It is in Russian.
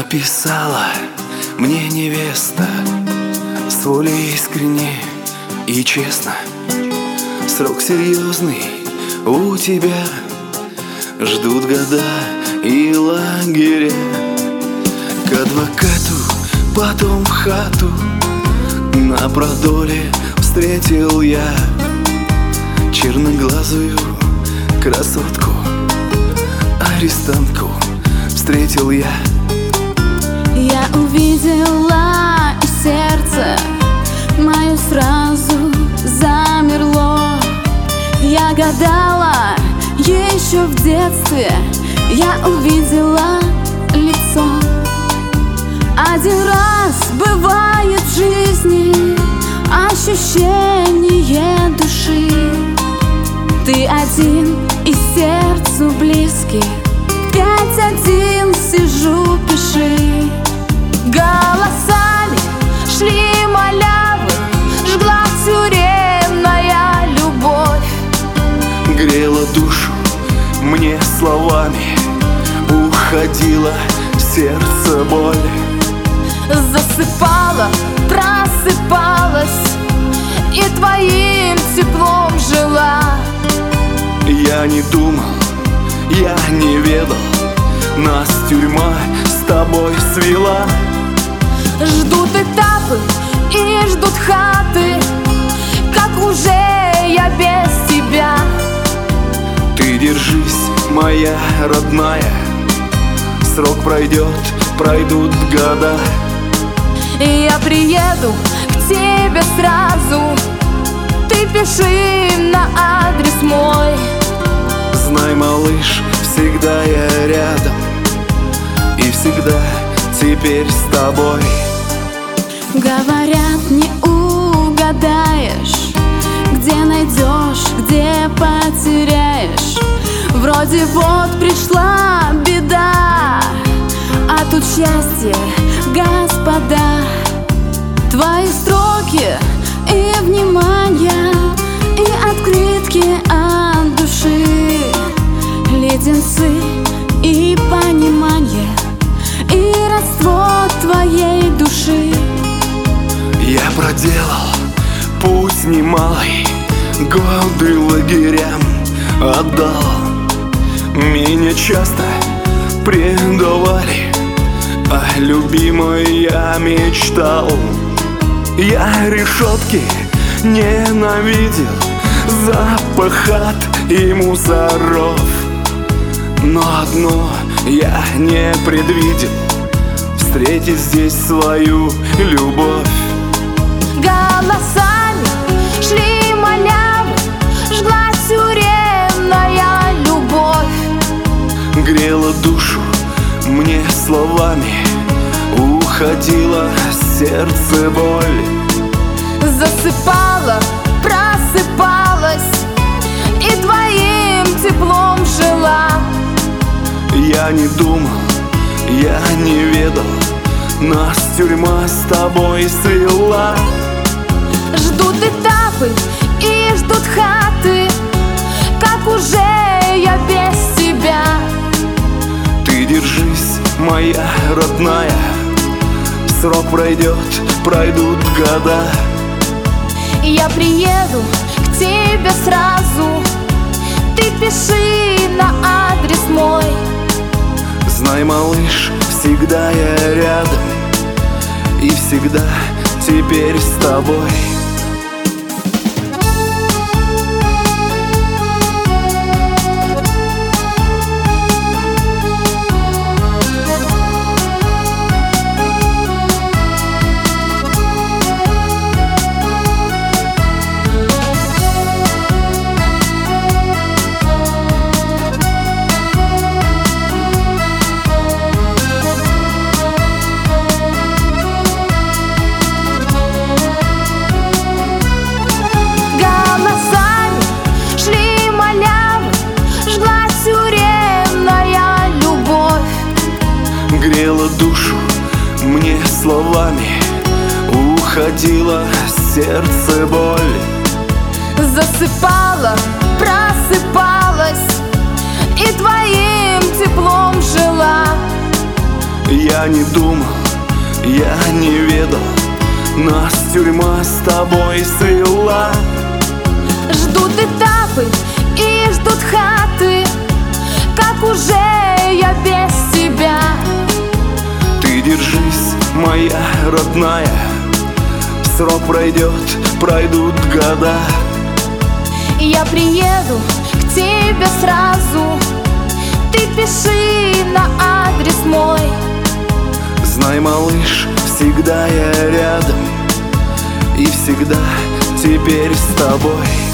Написала мне невеста с волей искренне и честно. Срок серьезный у тебя, ждут года и лагеря. К адвокату, потом в хату, на продоле встретил я черноглазую красотку, арестантку встретил я. Я увидела, и сердце мое сразу замерло. Я гадала еще в детстве, я увидела лицо. Один раз бывает в жизни ощущение души. Ты один и сердцу близкий, 5-1 сижу, пиши. Голосами шли малявы, жгла тюремная любовь. Грела душу мне словами, уходила сердце боль. Засыпала, просыпалась и твоим теплом жила. Я не думал, я не ведал, нас тюрьма с тобой свела. Ждут этапы и ждут хаты, как уже я без тебя. Ты держись, моя родная, срок пройдет, пройдут года. Я приеду к тебе сразу, ты пиши на адрес мой. Знай, малыш, всегда я рядом и всегда теперь с тобой. Говорят, не угадаешь, где найдешь, где потеряешь. Вроде вот пришла беда, а тут счастье, господа. Твои строки и внимание, и открытки от души, леденцы и понимание, и родство твоей души. Я проделал путь немалый, годы лагерям отдал. Меня часто предавали, а любимой я мечтал. Я решетки ненавидел, запах ад и мусоров. Но одно я не предвидел, встретить здесь свою любовь. Голосами шли малявы, жгла тюремная любовь. Грела душу мне словами, уходила сердце боль. Засыпала, просыпалась и твоим теплом жила. Я не думал, я не ведал, нас тюрьма с тобой свела. Ждут этапы и ждут хаты, как уже я без тебя. Ты держись, моя родная, срок пройдет, пройдут года. Я приеду к тебе сразу, ты пиши на адрес мой. Знай, малыш, всегда я рядом и всегда теперь с тобой. Грела душу мне словами, уходила сердце боль. Засыпала, просыпалась и твоим теплом жила. Я не думал, я не ведал, нас тюрьма с тобой свела. Ждут этапы и ждут хаты, как уже я без тебя. Ты держись, моя родная, срок пройдет, пройдут года. Я приеду к тебе сразу, ты пиши на адрес мой. Знай, малыш, всегда я рядом и всегда теперь с тобой.